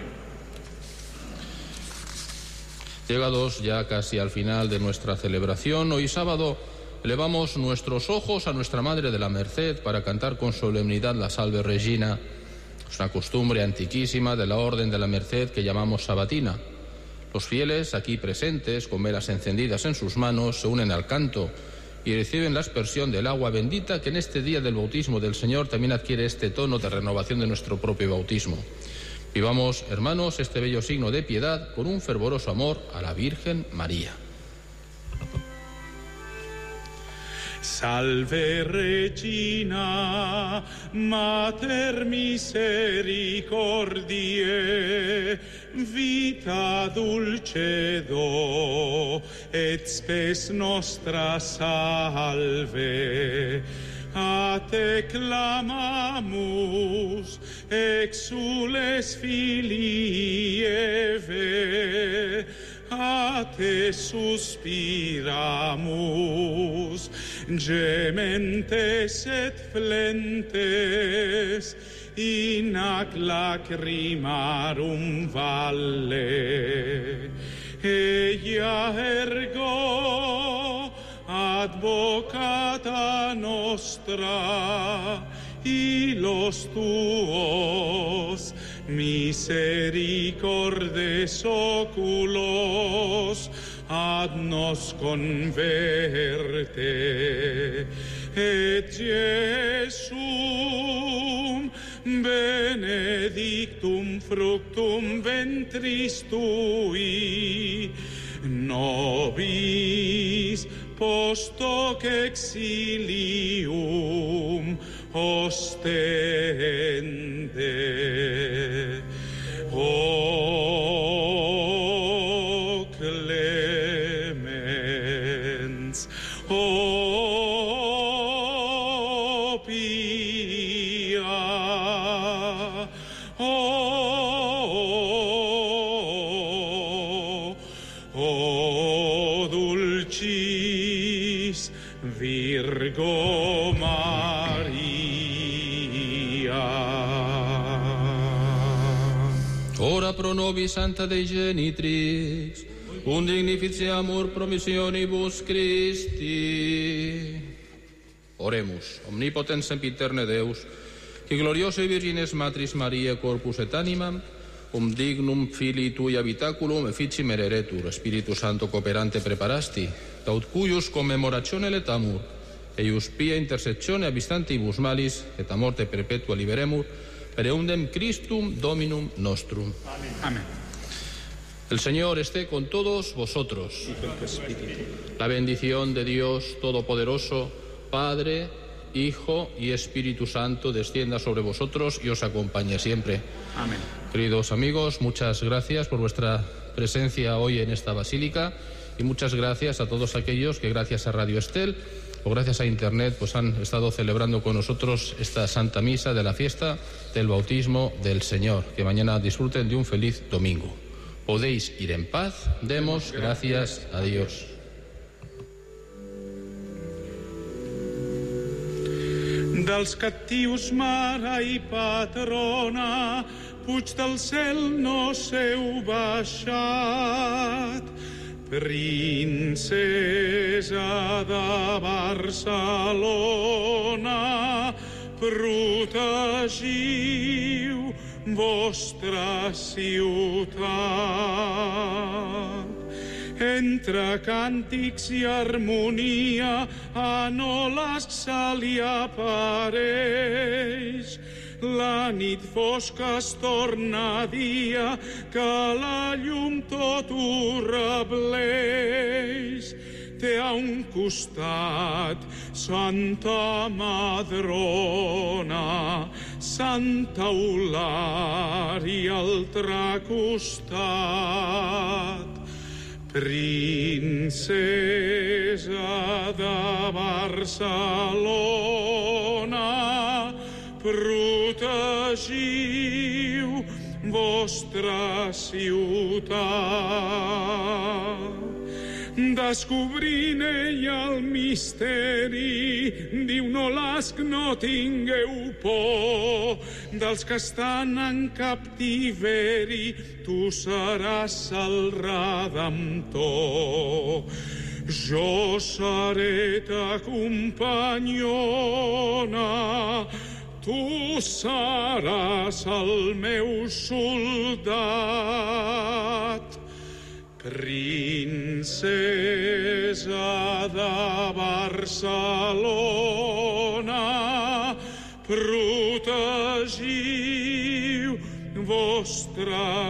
Llegados ya casi al final de nuestra celebración, hoy sábado elevamos nuestros ojos a nuestra Madre de la Merced para cantar con solemnidad la Salve Regina. Es una costumbre antiquísima de la Orden de la Merced que llamamos sabatina. Los fieles aquí presentes, con velas encendidas en sus manos, se unen al canto y reciben la aspersión del agua bendita, que en este día del bautismo del Señor también adquiere este tono de renovación de nuestro propio bautismo. Vivamos, hermanos, este bello signo de piedad con un fervoroso amor a la Virgen María. Salve Regina, Mater misericordiae, vita dulcedo, et spes nostra salve. A te clamamus, exules filii Eve, a te suspiramus, gementes et flentes, in ac lacrimarum valle. Ella ergo advocata nostra, y los tuos misericordes oculos ad nos converte. Et Jesum benedictum fructum ventris tui, nobis post hoc exilium ostende. O clemens, o pia, o, o dulcis Virgo Maria. ora pro nobis Santa Dei Genitrix, un dignificiamur promissionibus Christi. Oremus, omnipotens sempiterne Deus, que gloriosae Virgines Matris Mariae corpus et animam, cum dignum filii tui habitaculum efficim ereretur, Spiritus Santo cooperante preparasti, taut cuius commemoratione letamur, eius pia intercessione abistantibus malis, et a morte perpetua liberemur, per eundem Christum Dominum nostrum. Amén. El Señor esté con todos vosotros. La bendición de Dios Todopoderoso, Padre, Hijo y Espíritu Santo, descienda sobre vosotros y os acompañe siempre. Amén. Queridos amigos, muchas gracias por vuestra presencia hoy en esta basílica y muchas gracias a todos aquellos que gracias a Radio Estel o gracias a Internet pues han estado celebrando con nosotros esta Santa Misa de la fiesta del bautismo del Señor. Que mañana disfruten de un feliz domingo. Podéis ir en paz. Demos gracias a Dios. Dels captius, mare i patrona, puig del cel no seu baixat. Princesa de Barcelona, protegiu vostra ciutat. Entre càntics i harmonia a Nolasc se li apareix. La nit fosca es torna dia, que la llum tot ho rebleix. Té a un costat Santa Madrona, Santa Eulària, altre costat. Princesa de Barcelona, protegiu vostra ciutat. Descobrint ella el misteri, diu Nolasc no tingueu por, dels que estan en captiveri, tu seràs el Redemptor. Jo seré ta companyona, tu seràs el meu soldat. Princesa de Barcelona, protegiu vostra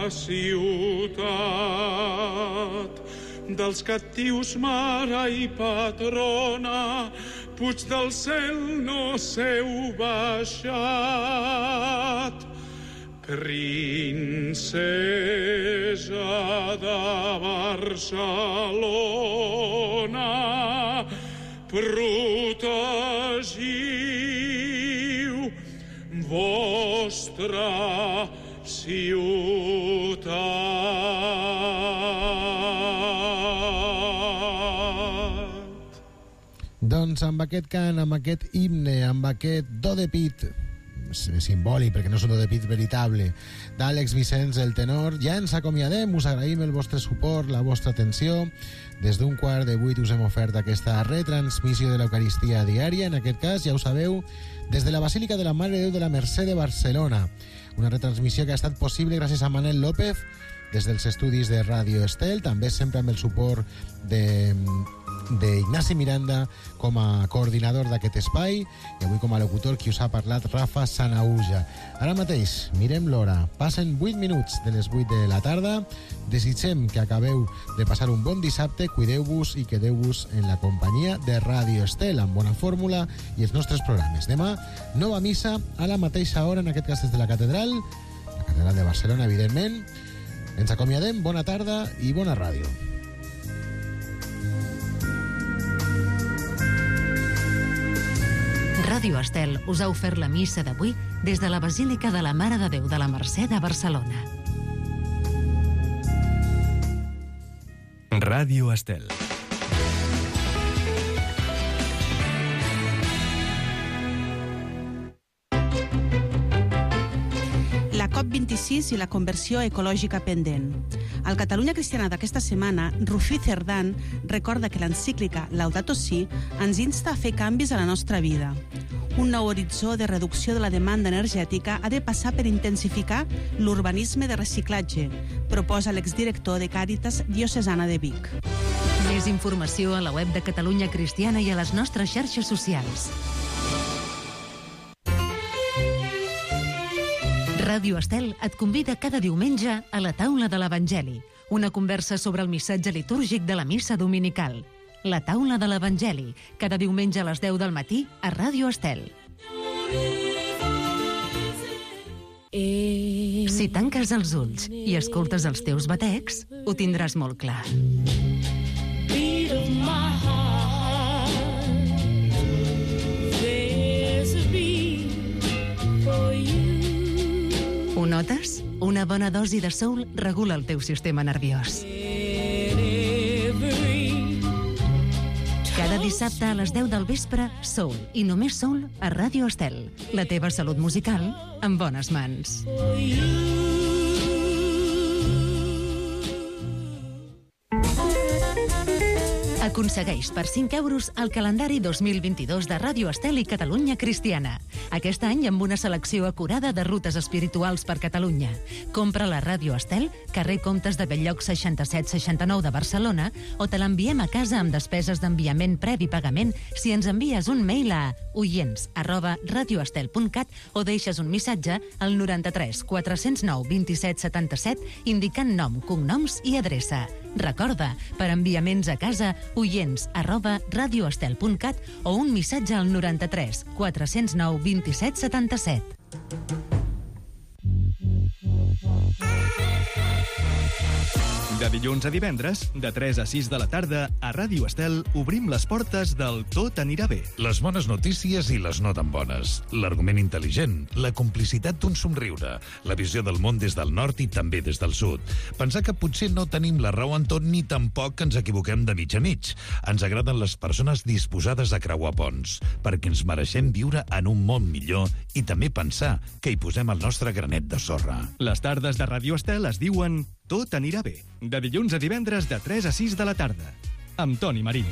ciutat. Dels captius, mare i patrona, puig del cel no seu baixat. Princesa de Barcelona, protegiu vostra ciutat. Doncs amb aquest cant, amb aquest himne, amb aquest do de pit simbòlic, perquè no és un do de pit veritable, d'Àlex Vicenç, el tenor, ja ens acomiadem. Us agraïm el vostre suport, la vostra atenció. Des d'un quart de vuit us hem ofert aquesta retransmissió de l'Eucaristia diària, en aquest cas, ja ho sabeu, des de la Basílica de la Mare de Déu de la Mercè de Barcelona. Una retransmissió que ha estat possible gràcies a Manel López, des dels estudis de Ràdio Estel, també sempre amb el suport de d'Ignasi Miranda com a coordinador d'aquest espai, i avui com a locutor qui us ha parlat, Rafa Sanauja. Ara mateix mirem l'hora, passen vuit minuts de les vuit de la tarda. Desitgem que acabeu de passar un bon dissabte, cuideu-vos i quedeu-vos en la companyia de Ràdio Estel, amb Bona Fórmula i els nostres programes. Demà, nova missa a la mateixa hora, en aquest cas des de la catedral, la catedral de Barcelona, evidentment. Ens acomiadem, bona tarda i bona ràdio. Ràdio Estel us ha ofert la missa d'avui des de la Basílica de la Mare de Déu de la Mercè de Barcelona. Ràdio Estel. La COP vint-i-sis i la conversió ecològica pendent. Al Catalunya Cristiana d'aquesta setmana, Rufí Cerdán recorda que l'encíclica Laudato Si ens insta a fer canvis a la nostra vida. Un nou horitzó de reducció de la demanda energètica ha de passar per intensificar l'urbanisme de reciclatge, proposa l'exdirector de Càritas Diocesana de Vic. Més informació a la web de Catalunya Cristiana i a les nostres xarxes socials. Ràdio Estel et convida cada diumenge a la taula de l'Evangeli, una conversa sobre el missatge litúrgic de la missa dominical. La taula de l'Evangeli, cada diumenge a les deu del matí a Ràdio Estel. Si tanques els ulls i escoltes els teus batecs, ho tindràs molt clar. Ho notes? Una bona dosi de soul regula el teu sistema nerviós. Cada dissabte a les deu del vespre, soul i només soul a Ràdio Estel. La teva salut musical en bones mans. Aconsegueix per cinc euros el calendari dos mil vint-i-dos de Ràdio Estel i Catalunya Cristiana. Aquest any amb una selecció acurada de rutes espirituals per Catalunya. Compra la Ràdio Estel, carrer Comtes de Belllloc seixanta-set seixanta-nou de Barcelona, o te l'enviem a casa amb despeses d'enviament previ pagament si ens envies un mail a oients arroba radioestel punt cat o deixes un missatge al noranta-tres quatre-cents nou vint-i-set setanta-set indicant nom, cognoms i adreça. Recorda, per enviaments a casa, oients arroba radioestel punt cat o un missatge al noranta-tres quatre-cents nou vint-i-set setanta-set. De dilluns a divendres, de tres a sis de la tarda, a Ràdio Estel obrim les portes del Tot anirà bé. Les bones notícies i les no tan bones. L'argument intel·ligent, la complicitat d'un somriure, la visió del món des del nord i també des del sud. Pensar que potser no tenim la raó en tot ni tampoc que ens equivoquem de mig a mig. Ens agraden les persones disposades a creuar ponts, perquè ens mereixem viure en un món millor i també pensar que hi posem el nostre granet de sorra. Les tardes de Ràdio Estel es diuen Tot anirà bé. De dilluns a divendres de tres a sis de la tarda. Amb Toni Marín.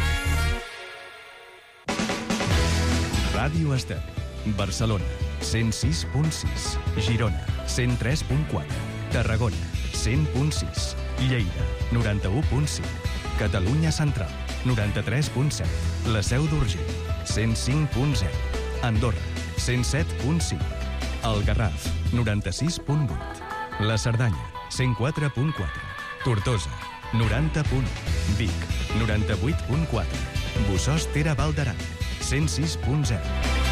Ràdio Estel. Barcelona, cent sis punt sis. Girona, cent tres punt quatre. Tarragona, cent punt sis. Lleida, noranta-u punt cinc. Catalunya Central, noranta-tres punt set. La Seu d'Urgell, cent cinc punt zero. Andorra, cent set punt cinc. El Garraf, noranta-sis punt vuit. La Cerdanya, cent quatre punt quatre. Tortosa, noranta punt u. Vic, noranta-vuit punt quatre. Bossòst Tere Val d'Aran, cent sis punt zero.